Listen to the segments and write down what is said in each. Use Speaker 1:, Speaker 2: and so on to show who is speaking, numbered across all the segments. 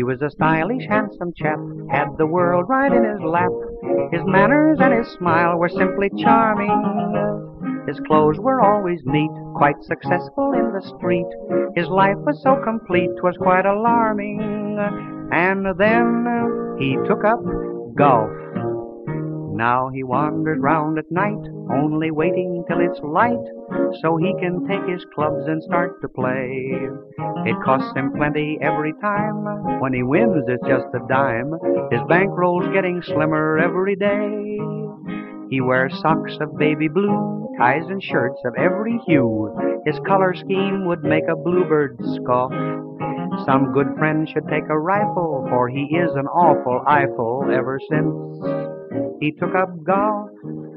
Speaker 1: was a stylish, handsome chap, had the world right in his lap. His manners and his smile were simply charming. His clothes were always neat, quite successful in the street. His life was so complete, 'twas quite alarming. And then he took up golf. Now he wanders round at night, only waiting till it's light, so he can take his clubs and start to play. It costs him plenty every time. When he wins, it's just a dime. His bankroll's getting slimmer every day. He wears socks of baby blue, ties and shirts of every hue. His color scheme would make a bluebird scoff. Some good friend should take a rifle, for he is an awful eyeful ever since he took up golf.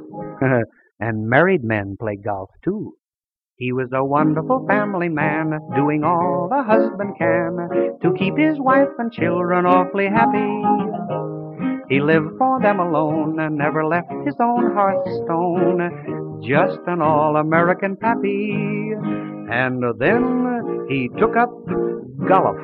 Speaker 1: And married men play golf too. He was a wonderful family man, doing all the husband can to keep his wife and children awfully happy. He lived for them alone and never left his own hearthstone, just an all-American pappy. And then he took up golf.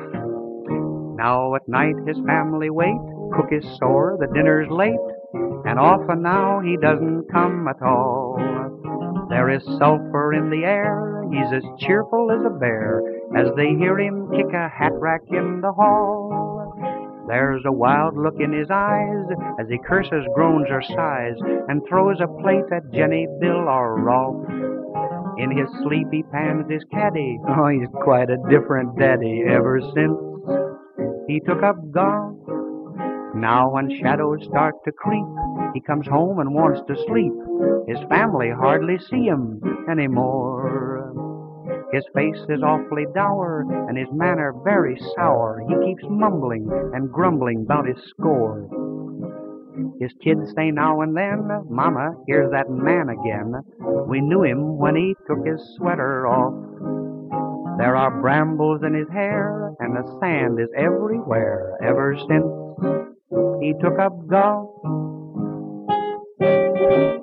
Speaker 1: Now at night his family wait, cook is sore, the dinner's late, and often now he doesn't come at all. There is sulphur in the air, he's as cheerful as a bear, as they hear him kick a hat rack in the hall. There's a wild look in his eyes, as he curses, groans, or sighs, and throws a plate at Jenny, Bill, or Rolf. In his sleep he pans his caddy, oh, he's quite a different daddy ever since he took up golf. Now when shadows start to creep, he comes home and wants to sleep. His family hardly see him anymore. His face is awfully dour, and his manner very sour. He keeps mumbling and grumbling about his score. His kids say now and then, "Mama, here's that man again. We knew him when he took his sweater off." There are brambles in his hair, and the sand is everywhere ever since he took up golf.